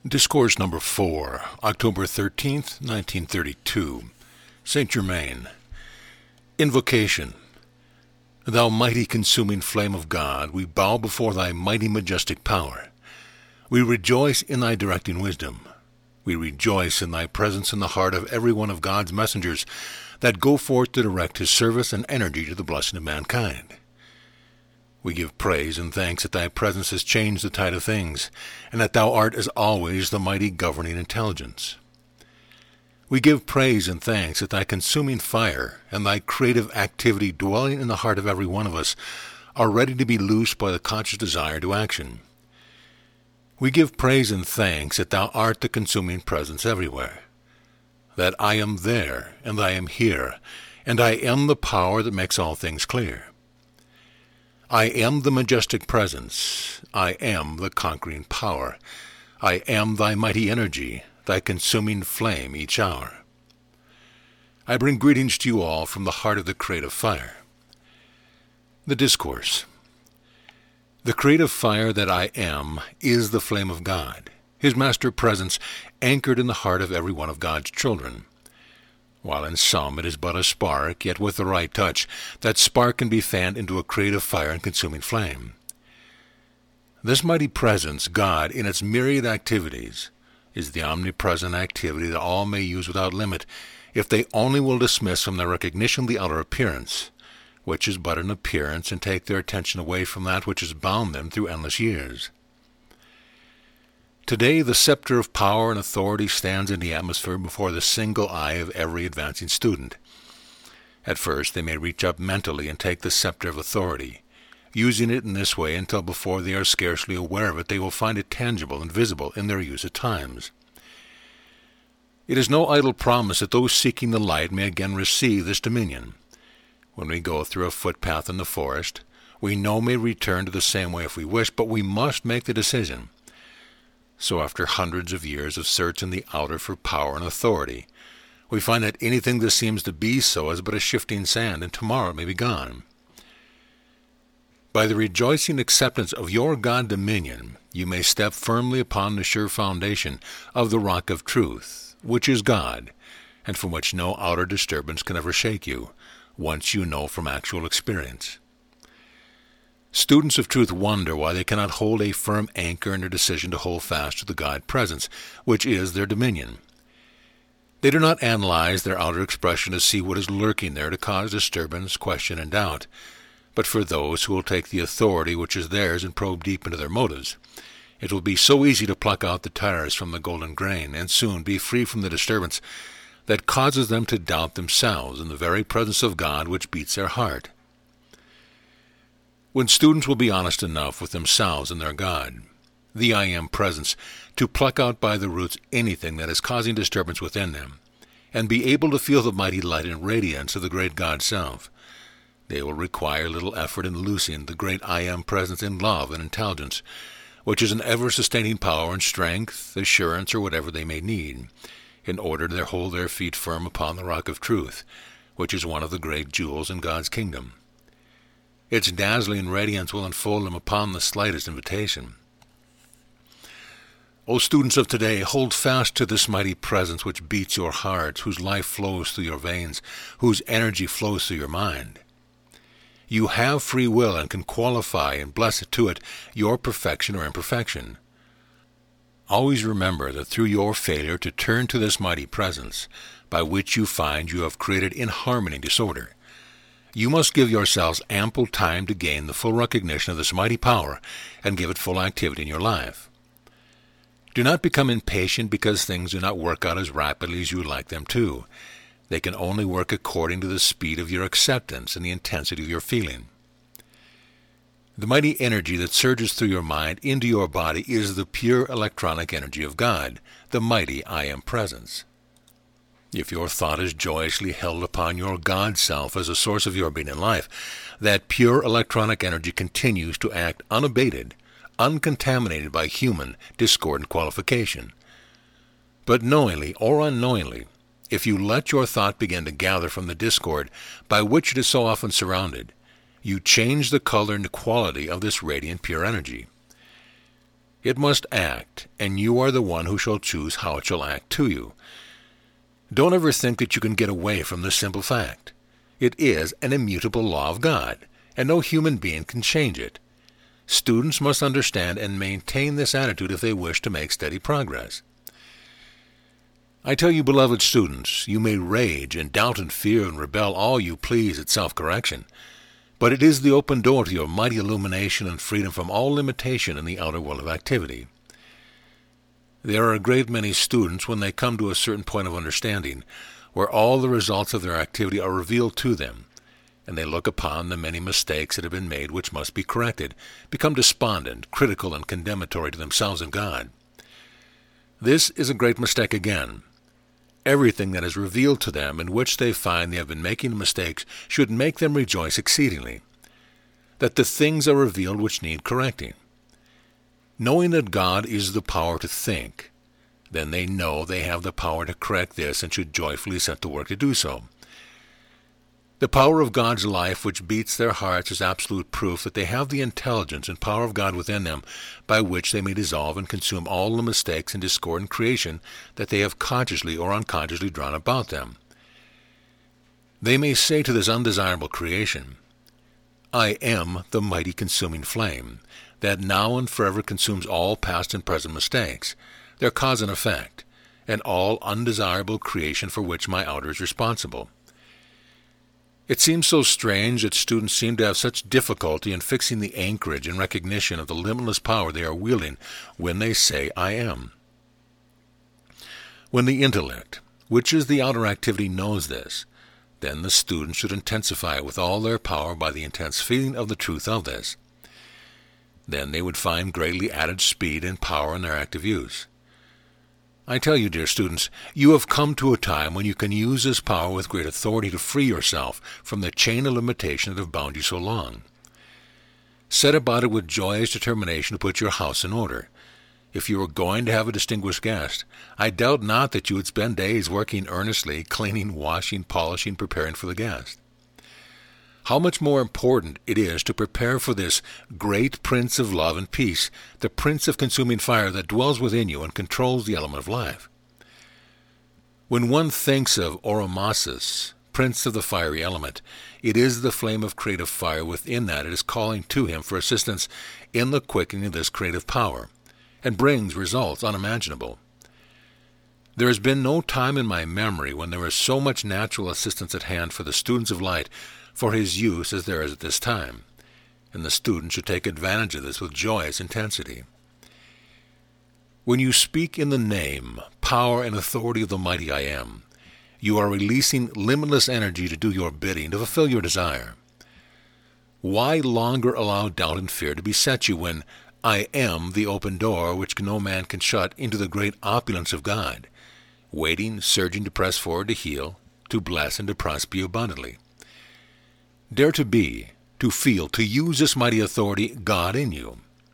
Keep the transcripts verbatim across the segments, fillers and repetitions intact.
Discourse number four, October thirteenth, nineteen thirty-two, Saint Germain. Invocation. Thou mighty consuming flame of God, we bow before thy mighty majestic power. We rejoice in thy directing wisdom. We rejoice in thy presence in the heart of every one of God's messengers that go forth to direct his service and energy to the blessing of mankind. We give praise and thanks that thy presence has changed the tide of things, and that thou art as always the mighty governing intelligence. We give praise and thanks that thy consuming fire and thy creative activity dwelling in the heart of every one of us are ready to be loosed by the conscious desire to action. We give praise and thanks that thou art the consuming presence everywhere, that I am there and I am here, and I am the power that makes all things clear. I am the majestic presence. I am the conquering power. I am thy mighty energy, thy consuming flame each hour. I bring greetings to you all from the heart of the creative fire. The Discourse. The creative fire that I am is the flame of God, his master presence anchored in the heart of every one of God's children. While in some it is but a spark, yet with the right touch, that spark can be fanned into a creative fire and consuming flame. This mighty presence, God, in its myriad activities, is the omnipresent activity that all may use without limit, if they only will dismiss from their recognition the outer appearance, which is but an appearance, and take their attention away from that which has bound them through endless years. Today the scepter of power and authority stands in the atmosphere before the single eye of every advancing student. At first they may reach up mentally and take the scepter of authority, using it in this way until before they are scarcely aware of it they will find it tangible and visible in their use at times. It is no idle promise that those seeking the light may again receive this dominion. When we go through a footpath in the forest, we know may return to the same way if we wish, but we must make the decision. So after hundreds of years of search in the outer for power and authority, we find that anything that seems to be so is but a shifting sand, and tomorrow it may be gone. By the rejoicing acceptance of your God dominion, you may step firmly upon the sure foundation of the rock of truth, which is God, and from which no outer disturbance can ever shake you, once you know from actual experience. Students of truth wonder why they cannot hold a firm anchor in their decision to hold fast to the God presence, which is their dominion. They do not analyze their outer expression to see what is lurking there to cause disturbance, question, and doubt. But for those who will take the authority which is theirs and probe deep into their motives, it will be so easy to pluck out the tares from the golden grain, and soon be free from the disturbance that causes them to doubt themselves in the very presence of God which beats their heart. When students will be honest enough with themselves and their God, the I Am presence, to pluck out by the roots anything that is causing disturbance within them, and be able to feel the mighty light and radiance of the great God Self, they will require little effort in loosing the great I Am presence in love and intelligence, which is an ever-sustaining power and strength, assurance, or whatever they may need, in order to hold their feet firm upon the rock of truth, which is one of the great jewels in God's kingdom. Its dazzling radiance will enfold them upon the slightest invitation. O students of today, hold fast to this mighty presence which beats your hearts, whose life flows through your veins, whose energy flows through your mind. You have free will and can qualify and bless to it your perfection or imperfection. Always remember that through your failure to turn to this mighty presence, by which you find you have created inharmony and disorder, you must give yourselves ample time to gain the full recognition of this mighty power and give it full activity in your life. Do not become impatient because things do not work out as rapidly as you would like them to. They can only work according to the speed of your acceptance and the intensity of your feeling. The mighty energy that surges through your mind into your body is the pure electronic energy of God, the mighty I Am presence. If your thought is joyously held upon your God Self as a source of your being in life, that pure electronic energy continues to act unabated, uncontaminated by human discord and qualification. But knowingly or unknowingly, if you let your thought begin to gather from the discord by which it is so often surrounded, you change the color and the quality of this radiant pure energy. It must act, and you are the one who shall choose how it shall act to you. Don't ever think that you can get away from this simple fact. It is an immutable law of God, and no human being can change it. Students must understand and maintain this attitude if they wish to make steady progress. I tell you, beloved students, you may rage and doubt and fear and rebel all you please at self-correction, but it is the open door to your mighty illumination and freedom from all limitation in the outer world of activity. There are a great many students, when they come to a certain point of understanding, where all the results of their activity are revealed to them, and they look upon the many mistakes that have been made which must be corrected, become despondent, critical, and condemnatory to themselves and God. This is a great mistake again. Everything that is revealed to them in which they find they have been making mistakes should make them rejoice exceedingly, that the things are revealed which need correcting. Knowing that God is the power to think, then they know they have the power to correct this and should joyfully set to work to do so. The power of God's life which beats their hearts is absolute proof that they have the intelligence and power of God within them by which they may dissolve and consume all the mistakes and discord in creation that they have consciously or unconsciously drawn about them. They may say to this undesirable creation, I am the mighty consuming flame, that now and forever consumes all past and present mistakes, their cause and effect, and all undesirable creation for which my outer is responsible. It seems so strange that students seem to have such difficulty in fixing the anchorage and recognition of the limitless power they are wielding when they say, I am. When the intellect, which is the outer activity, knows this, then the student should intensify it with all their power by the intense feeling of the truth of this. Then they would find greatly added speed and power in their active use. I tell you, dear students, you have come to a time when you can use this power with great authority to free yourself from the chain of limitation that have bound you so long. Set about it with joyous determination to put your house in order. If you were going to have a distinguished guest, I doubt not that you would spend days working earnestly, cleaning, washing, polishing, preparing for the guest. How much more important it is to prepare for this great Prince of love and peace, the Prince of consuming fire that dwells within you and controls the element of life. When one thinks of Oromasis, Prince of the fiery element, it is the flame of creative fire within that it is calling to him for assistance in the quickening of this creative power, and brings results unimaginable. There has been no time in my memory when there was so much natural assistance at hand for the students of light for his use as there is at this time, and the student should take advantage of this with joyous intensity. When you speak in the name, power, and authority of the mighty I Am, you are releasing limitless energy to do your bidding, to fulfill your desire. Why longer allow doubt and fear to beset you when I am the open door which no man can shut into the great opulence of God, waiting, surging to press forward to heal, to bless, and to prosper you abundantly? Dare to be, to feel, to use this mighty authority, God in you.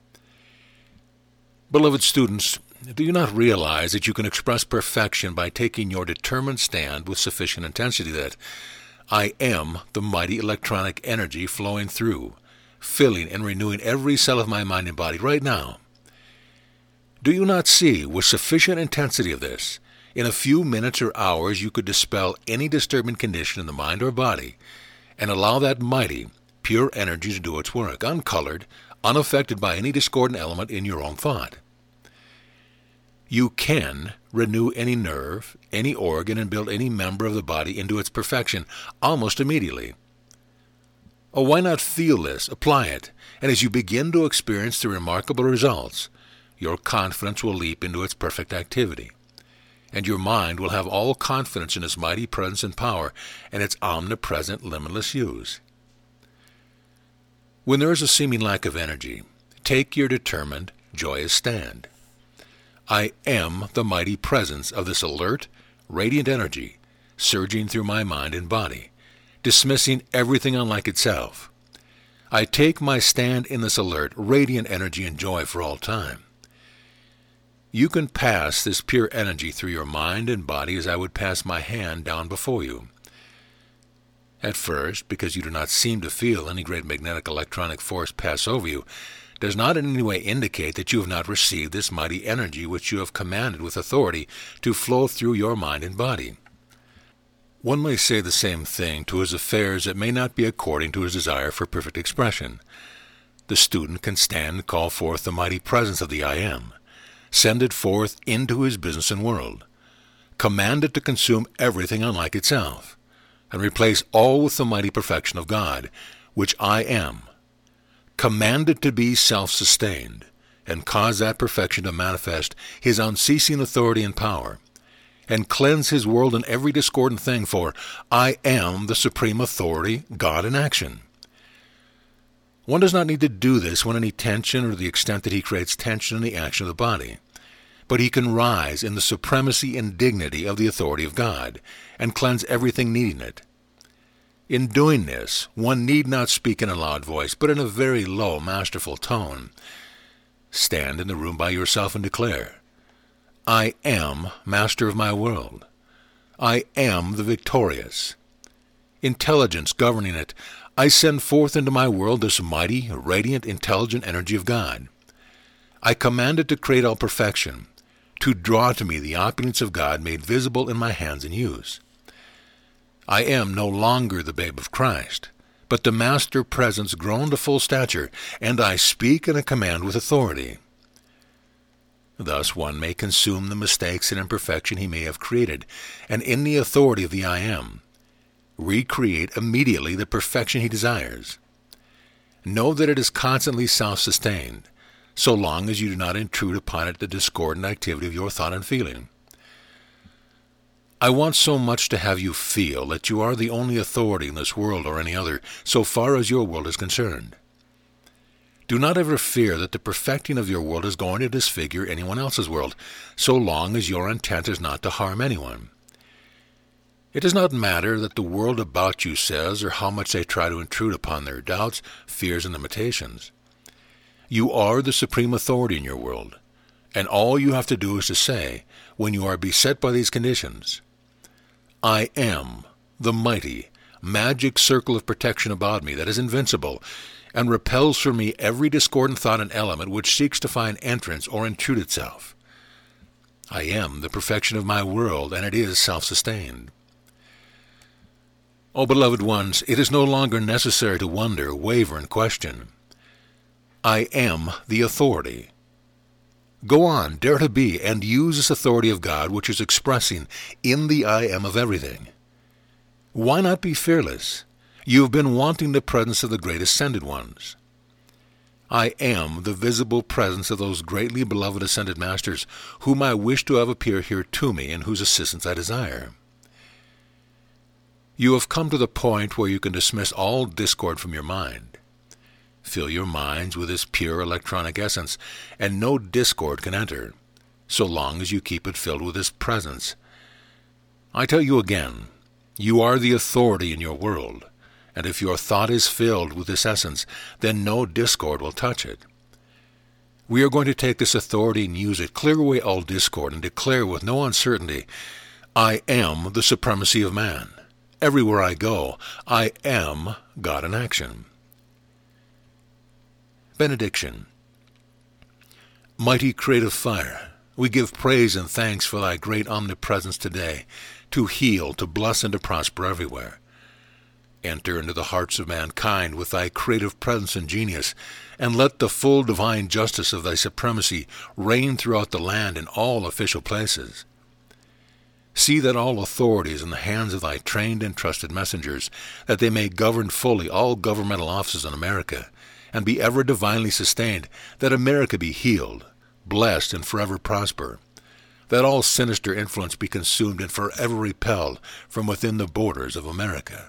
Beloved students, do you not realize that you can express perfection by taking your determined stand with sufficient intensity that I am the mighty electronic energy flowing through, filling and renewing every cell of my mind and body right now? Do you not see, with sufficient intensity of this, in a few minutes or hours you could dispel any disturbing condition in the mind or body, and allow that mighty, pure energy to do its work, uncolored, unaffected by any discordant element in your own thought? You can renew any nerve, any organ, and build any member of the body into its perfection almost immediately. Oh, why not feel this, apply it, and as you begin to experience the remarkable results, your confidence will leap into its perfect activity, and your mind will have all confidence in its mighty presence and power and its omnipresent, limitless use. When there is a seeming lack of energy, take your determined, joyous stand. I am the mighty presence of this alert, radiant energy, surging through my mind and body, dismissing everything unlike itself. I take my stand in this alert, radiant energy and joy for all time. You can pass this pure energy through your mind and body as I would pass my hand down before you. At first, because you do not seem to feel any great magnetic electronic force pass over you, does not in any way indicate that you have not received this mighty energy which you have commanded with authority to flow through your mind and body. One may say the same thing to his affairs that may not be according to his desire for perfect expression. The student can stand and call forth the mighty presence of the I Am, send it forth into his business and world, command it to consume everything unlike itself, and replace all with the mighty perfection of God, which I am. Command it to be self-sustained, and cause that perfection to manifest his unceasing authority and power, and cleanse his world and every discordant thing, for I am the supreme authority, God in action. One does not need to do this when any tension or the extent that he creates tension in the action of the body, but he can rise in the supremacy and dignity of the authority of God, and cleanse everything needing it. In doing this, one need not speak in a loud voice, but in a very low, masterful tone. Stand in the room by yourself and declare, I am master of my world. I am the victorious. Intelligence governing it, I send forth into my world this mighty, radiant, intelligent energy of God. I command it to create all perfection, to draw to me the opulence of God made visible in my hands and use. I am no longer the babe of Christ, but the master presence grown to full stature, and I speak and I command with authority. Thus one may consume the mistakes and imperfection he may have created, and in the authority of the I Am, recreate immediately the perfection he desires. Know that it is constantly self-sustained, so long as you do not intrude upon it the discordant activity of your thought and feeling. I want so much to have you feel that you are the only authority in this world or any other, so far as your world is concerned. Do not ever fear that the perfecting of your world is going to disfigure anyone else's world, so long as your intent is not to harm anyone. It does not matter that the world about you says or how much they try to intrude upon their doubts, fears, and limitations. You are the supreme authority in your world, and all you have to do is to say, when you are beset by these conditions, I am the mighty, magic circle of protection about me that is invincible, and repels from me every discordant thought and element which seeks to find entrance or intrude itself. I am the perfection of my world, and it is self-sustained. O beloved ones, it is no longer necessary to wonder, waver, and question. I am the authority. Go on, dare to be, and use this authority of God which is expressing in the I Am of everything. Why not be fearless? You have been wanting the presence of the great ascended ones. I am the visible presence of those greatly beloved ascended masters, whom I wish to have appear here to me, and whose assistance I desire. You have come to the point where you can dismiss all discord from your mind. Fill your minds with this pure electronic essence, and no discord can enter, so long as you keep it filled with this presence. I tell you again, you are the authority in your world, and if your thought is filled with this essence, then no discord will touch it. We are going to take this authority and use it, clear away all discord, and declare with no uncertainty, I am the supremacy of man. Everywhere I go, I am God in action. Benediction. Mighty creative fire, we give praise and thanks for thy great omnipresence today, to heal, to bless, and to prosper everywhere. Enter into the hearts of mankind with thy creative presence and genius, and let the full divine justice of thy supremacy reign throughout the land in all official places. See that all authority is in the hands of thy trained and trusted messengers, that they may govern fully all governmental offices in America, and be ever divinely sustained, that America be healed, blessed, and forever prosper, that all sinister influence be consumed and forever repelled from within the borders of America.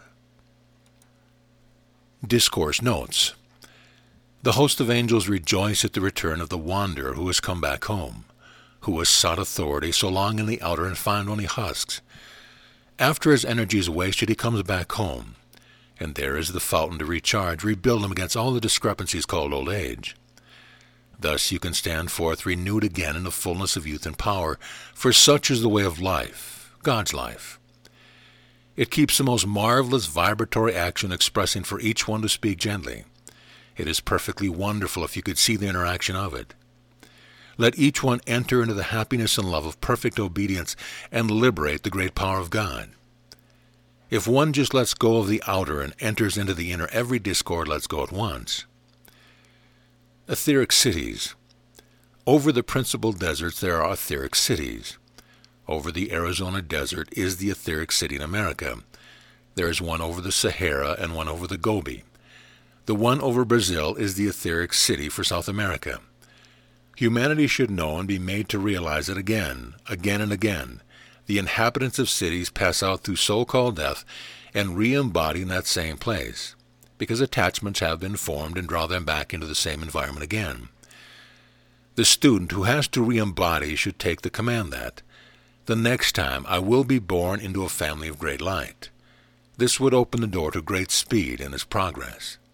Discourse Notes. The host of angels rejoice at the return of the wanderer who has come back home, who has sought authority so long in the outer and found only husks. After his energy is wasted, he comes back home, and there is the fountain to recharge, rebuild him against all the discrepancies called old age. Thus you can stand forth renewed again in the fullness of youth and power, for such is the way of life, God's life. It keeps the most marvelous vibratory action expressing for each one to speak gently. It is perfectly wonderful if you could see the interaction of it. Let each one enter into the happiness and love of perfect obedience and liberate the great power of God. If one just lets go of the outer and enters into the inner, every discord lets go at once. Etheric cities. Over the principal deserts there are etheric cities. Over the Arizona desert is the etheric city in America. There is one over the Sahara and one over the Gobi. The one over Brazil is the etheric city for South America. Humanity should know and be made to realize that again, again and again, the inhabitants of cities pass out through so-called death and re-embody in that same place, because attachments have been formed and draw them back into the same environment again. The student who has to re-embody should take the command that, the next time I will be born into a family of great light. This would open the door to great speed in his progress.